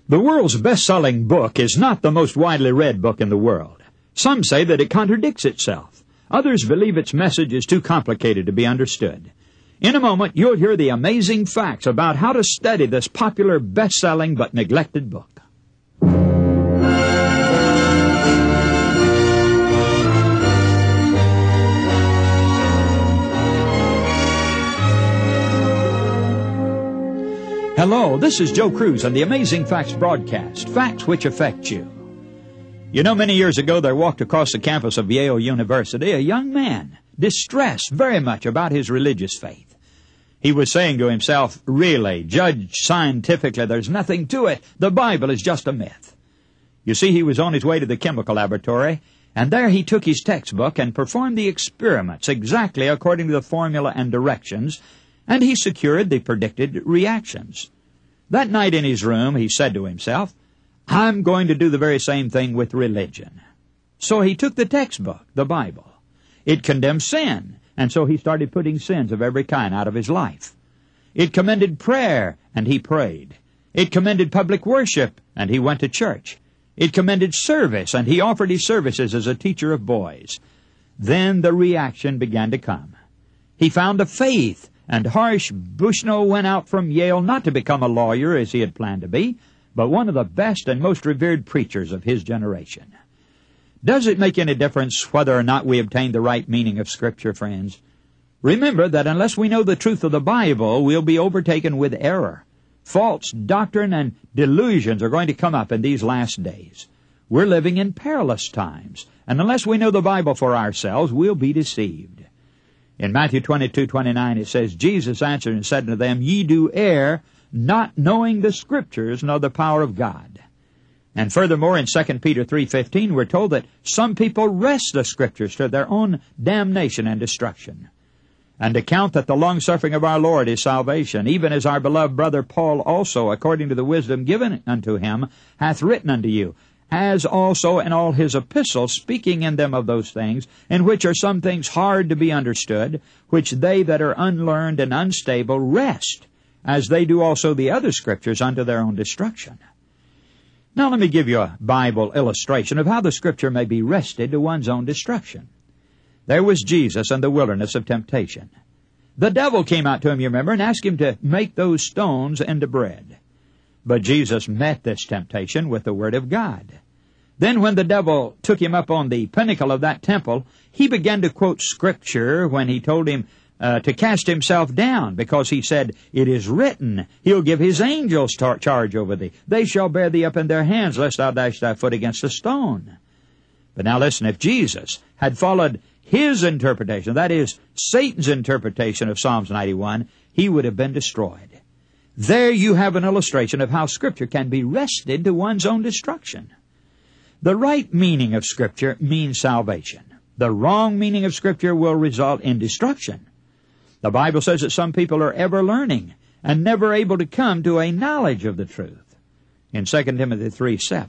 The world's best-selling book is not the most widely read book in the world. Some say that it contradicts itself. Others believe its message is too complicated to be understood. In a moment, you'll hear the amazing facts about how to study this popular, best-selling but neglected book. Hello, this is Joe Cruz on the Amazing Facts broadcast, facts which affect you. You know, many years ago there walked across the campus of Yale University a young man, distressed very much about his religious faith. He was saying to himself, really, judged scientifically, there's nothing to it. The Bible is just a myth. You see, he was on his way to the chemical laboratory, and there he took his textbook and performed the experiments exactly according to the formula and directions, and he secured the predicted reactions. That night in his room, he said to himself, I'm going to do the very same thing with religion. So he took the textbook, the Bible. It condemned sin, and so he started putting sins of every kind out of his life. It commended prayer, and he prayed. It commended public worship, and he went to church. It commended service, and he offered his services as a teacher of boys. Then the reaction began to come. He found a faith, and Harsh Bushnell went out from Yale not to become a lawyer as he had planned to be, but one of the best and most revered preachers of his generation. Does it make any difference whether or not we obtain the right meaning of Scripture, friends? Remember that unless we know the truth of the Bible, we'll be overtaken with error. False doctrine and delusions are going to come up in these last days. We're living in perilous times, and unless we know the Bible for ourselves, we'll be deceived. In Matthew 22:29 it says, Jesus answered and said unto them, Ye do err, not knowing the Scriptures nor the power of God. And furthermore, in 2 Peter 3:15, we're told that some people wrest the Scriptures to their own damnation and destruction. And to count that the long-suffering of our Lord is salvation, even as our beloved brother Paul also, according to the wisdom given unto him, hath written unto you, as also in all his epistles, speaking in them of those things, in which are some things hard to be understood, which they that are unlearned and unstable wrest, as they do also the other Scriptures unto their own destruction. Now let me give you a Bible illustration of how the Scripture may be wrested to one's own destruction. There was Jesus in the wilderness of temptation. The devil came out to him, you remember, and asked him to make those stones into bread. But Jesus met this temptation with the Word of God. Then when the devil took him up on the pinnacle of that temple, he began to quote Scripture when he told him to cast himself down, because he said, It is written, He'll give His angels charge over thee. They shall bear thee up in their hands, lest thou dash thy foot against a stone. But now listen, if Jesus had followed his interpretation, that is, Satan's interpretation of Psalms 91, he would have been destroyed. There you have an illustration of how Scripture can be wrested to one's own destruction. The right meaning of Scripture means salvation. The wrong meaning of Scripture will result in destruction. The Bible says that some people are ever learning and never able to come to a knowledge of the truth. In 2 Timothy 3:7.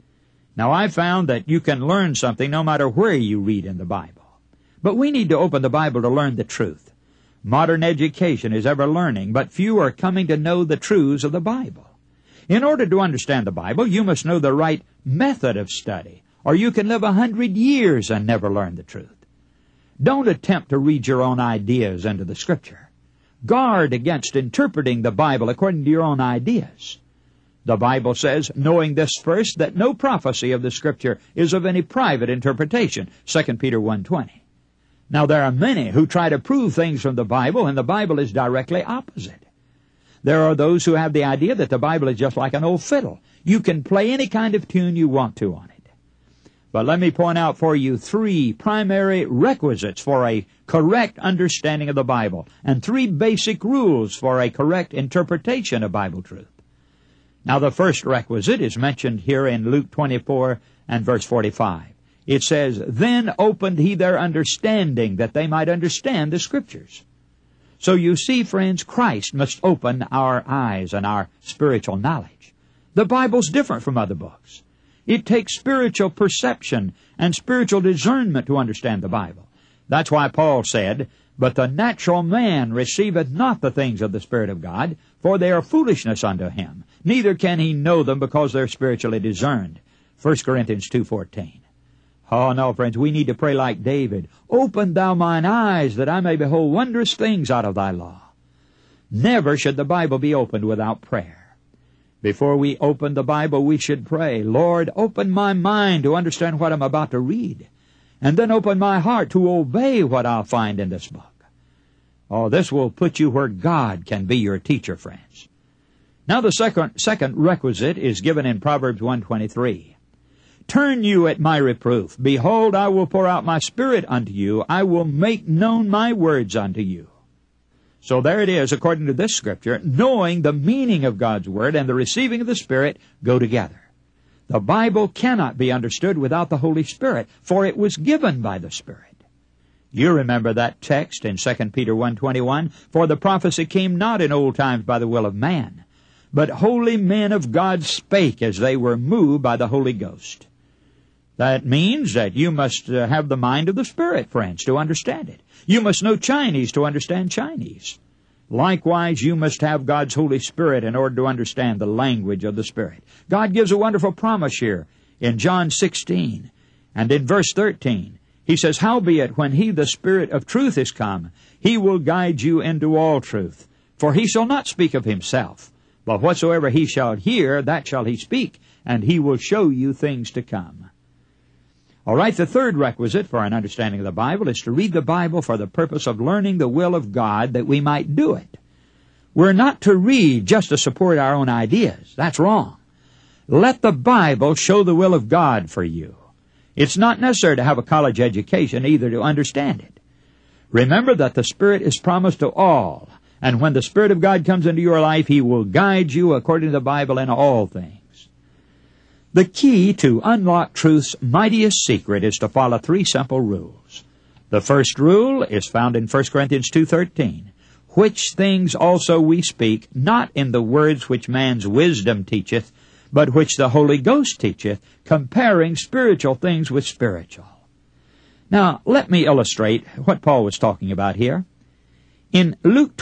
Now I've found that you can learn something no matter where you read in the Bible. But we need to open the Bible to learn the truth. Modern education is ever learning, but few are coming to know the truths of the Bible. In order to understand the Bible, you must know the right method of study, or you can live 100 years and never learn the truth. Don't attempt to read your own ideas into the Scripture. Guard against interpreting the Bible according to your own ideas. The Bible says, knowing this first, that no prophecy of the Scripture is of any private interpretation, 2 Peter 1:20. Now, there are many who try to prove things from the Bible, and the Bible is directly opposite. There are those who have the idea that the Bible is just like an old fiddle. You can play any kind of tune you want to on it. But let me point out for you 3 primary requisites for a correct understanding of the Bible, and 3 basic rules for a correct interpretation of Bible truth. Now, the first requisite is mentioned here in Luke 24 and verse 45. It says, Then opened he their understanding, that they might understand the Scriptures. So you see, friends, Christ must open our eyes and our spiritual knowledge. The Bible's different from other books. It takes spiritual perception and spiritual discernment to understand the Bible. That's why Paul said, But the natural man receiveth not the things of the Spirit of God, for they are foolishness unto him. neither can he know them because they're spiritually discerned. 1 Corinthians 2:14. Oh, no, friends, we need to pray like David. Open thou mine eyes, that I may behold wondrous things out of thy law. Never should the Bible be opened without prayer. Before we open the Bible, we should pray, Lord, open my mind to understand what I'm about to read, and then open my heart to obey what I'll find in this book. Oh, this will put you where God can be your teacher, friends. Now the second requisite is given in Proverbs 1:23. Turn you at my reproof. Behold, I will pour out my Spirit unto you. I will make known my words unto you. So there it is, according to this Scripture, knowing the meaning of God's Word and the receiving of the Spirit go together. The Bible cannot be understood without the Holy Spirit, for it was given by the Spirit. You remember that text in 2 Peter 1:21, For the prophecy came not in old times by the will of man, but holy men of God spake as they were moved by the Holy Ghost. That means that you must have the mind of the Spirit, friends, to understand it. You must know Chinese to understand Chinese. Likewise, you must have God's Holy Spirit in order to understand the language of the Spirit. God gives a wonderful promise here in John 16 and in verse 13. He says, Howbeit, when he, the Spirit of truth, is come, he will guide you into all truth. For he shall not speak of himself, but whatsoever he shall hear, that shall he speak, and he will show you things to come. All right, the third requisite for an understanding of the Bible is to read the Bible for the purpose of learning the will of God that we might do it. We're not to read just to support our own ideas. That's wrong. Let the Bible show the will of God for you. It's not necessary to have a college education either to understand it. Remember that the Spirit is promised to all, and when the Spirit of God comes into your life, He will guide you according to the Bible in all things. The key to unlock truth's mightiest secret is to follow three simple rules. The first rule is found in 1 Corinthians 2:13, which things also we speak, not in the words which man's wisdom teacheth, but which the Holy Ghost teacheth, comparing spiritual things with spiritual. Now, let me illustrate what Paul was talking about here. In Luke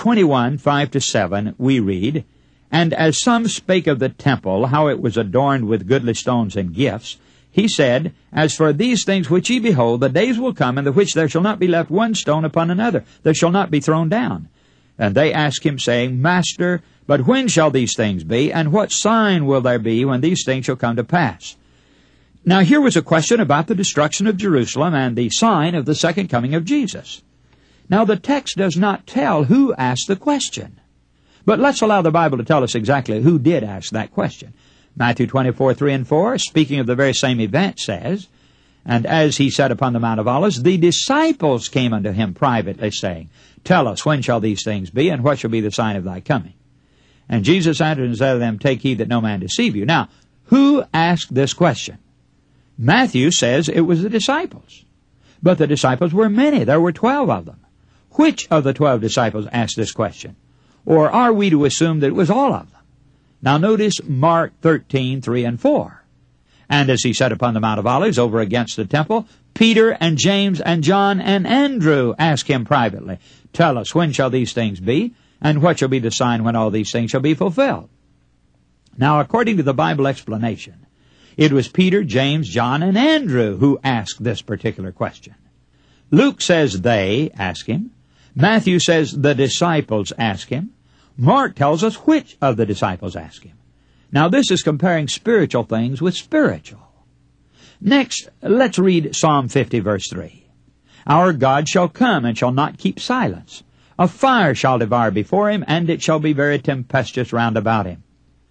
21:5-7, we read, And as some spake of the temple, how it was adorned with goodly stones and gifts, he said, As for these things which ye behold, the days will come in the which there shall not be left one stone upon another, that shall not be thrown down. And they asked him, saying, Master, but when shall these things be, and what sign will there be when these things shall come to pass? Now here was a question about the destruction of Jerusalem and the sign of the second coming of Jesus. Now the text does not tell who asked the question. But let's allow the Bible to tell us exactly who did ask that question. Matthew 24:3-4, speaking of the very same event, says, And as he sat upon the Mount of Olives, the disciples came unto him privately, saying, Tell us, when shall these things be, and what shall be the sign of thy coming? And Jesus answered and said to them, Take heed that no man deceive you. Now, who asked this question? Matthew says it was the disciples. But the disciples were many. There were 12 of them. Which of the 12 disciples asked this question? Or are we to assume that it was all of them? Now notice Mark 13:3-4. And as he sat upon the Mount of Olives over against the temple, Peter and James and John and Andrew asked him privately, Tell us, when shall these things be, and what shall be the sign when all these things shall be fulfilled? Now, according to the Bible explanation, it was Peter, James, John, and Andrew who asked this particular question. Luke says they asked him. Matthew says the disciples asked him. Mark tells us which of the disciples asked him. Now, this is comparing spiritual things with spiritual. Next, let's read Psalm 50, verse 3. Our God shall come and shall not keep silence. A fire shall devour before him, and it shall be very tempestuous round about him.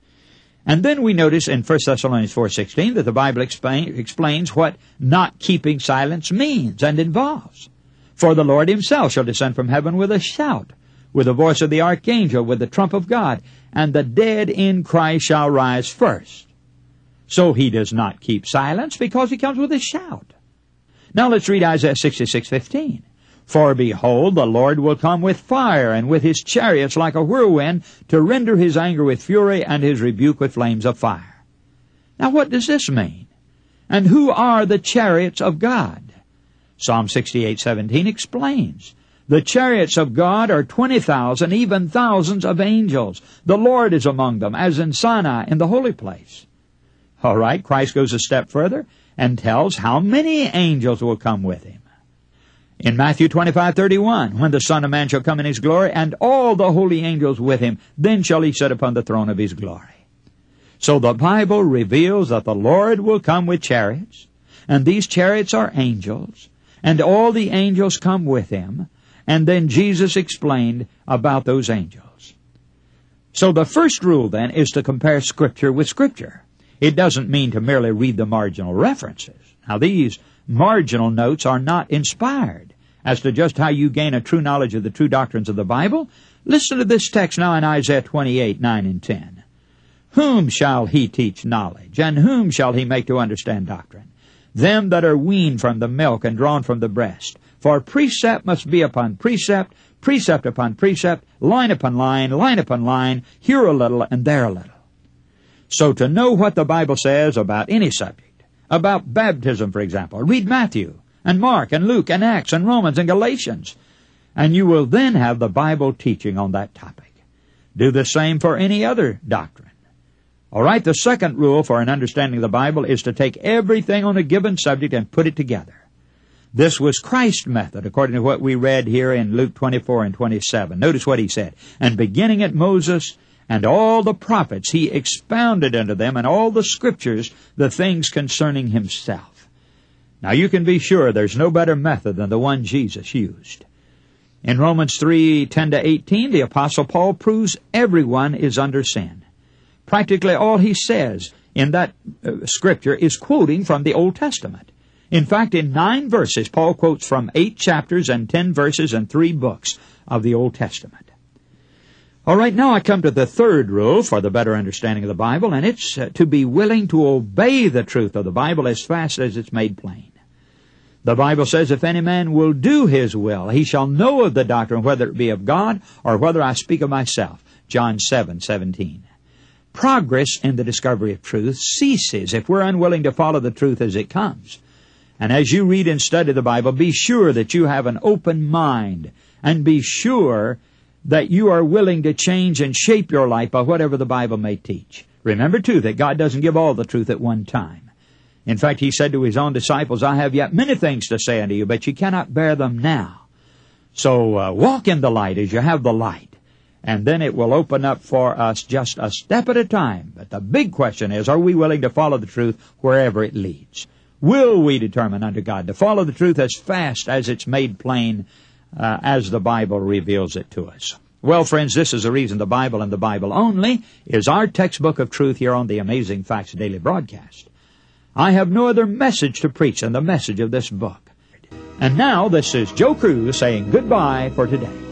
And then we notice in 1 Thessalonians 4:16 that the Bible explains what not keeping silence means and involves. For the Lord himself shall descend from heaven with a shout, with the voice of the archangel, with the trump of God, and the dead in Christ shall rise first. So he does not keep silence because he comes with a shout. Now let's read Isaiah 66:15. For behold, the Lord will come with fire, and with his chariots like a whirlwind, to render his anger with fury, and his rebuke with flames of fire. Now what does this mean? And who are the chariots of God? Psalm 68:17 explains, The chariots of God are 20,000, even thousands of angels. The Lord is among them, as in Sinai, in the holy place. All right, Christ goes a step further and tells how many angels will come with him. In Matthew 25:31, when the Son of Man shall come in his glory, and all the holy angels with him, then shall he sit upon the throne of his glory. So the Bible reveals that the Lord will come with chariots, and these chariots are angels, and all the angels come with him, and then Jesus explained about those angels. So the first rule then is to compare Scripture with Scripture. It doesn't mean to merely read the marginal references. Now these marginal notes are not inspired as to just how you gain a true knowledge of the true doctrines of the Bible. Listen to this text now in Isaiah 28:9 and 10. Whom shall he teach knowledge, and whom shall he make to understand doctrine? Them that are weaned from the milk and drawn from the breast. For precept must be upon precept, precept upon precept, line upon line, line upon line, here a little and there a little. So to know what the Bible says about any subject, about baptism, for example, read Matthew and Mark and Luke and Acts and Romans and Galatians, and you will then have the Bible teaching on that topic. Do the same for any other doctrine. All right, the second rule for an understanding of the Bible is to take everything on a given subject and put it together. This was Christ's method, according to what we read here in Luke 24 and 27. Notice what he said. And beginning at Moses and all the prophets, he expounded unto them and all the Scriptures the things concerning himself. Now you can be sure there's no better method than the one Jesus used. In Romans 3:10-18, the Apostle Paul proves everyone is under sin. Practically all he says in that Scripture is quoting from the Old Testament. In fact, in 9 verses, Paul quotes from 8 chapters and 10 verses and 3 books of the Old Testament. All right, now I come to the third rule for the better understanding of the Bible, and it's to be willing to obey the truth of the Bible as fast as it's made plain. The Bible says, if any man will do his will, he shall know of the doctrine, whether it be of God or whether I speak of myself. John 7:17. Progress in the discovery of truth ceases if we're unwilling to follow the truth as it comes. And as you read and study the Bible, be sure that you have an open mind, and be sure that you are willing to change and shape your life by whatever the Bible may teach. Remember, too, that God doesn't give all the truth at one time. In fact, he said to his own disciples, I have yet many things to say unto you, but you cannot bear them now. So walk in the light as you have the light, and then it will open up for us just a step at a time. But the big question is, are we willing to follow the truth wherever it leads? Will we determine unto God to follow the truth as fast as it's made plain as the Bible reveals it to us? Well, friends, this is the reason the Bible and the Bible only is our textbook of truth here on the Amazing Facts Daily broadcast. I have no other message to preach than the message of this book. And now, this is Joe Cruz saying goodbye for today.